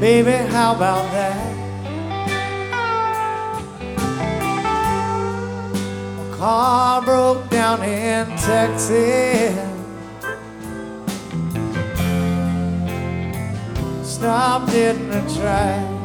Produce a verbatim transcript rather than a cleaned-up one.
Baby, how about that? My car broke down in Texas. Stopped in the track.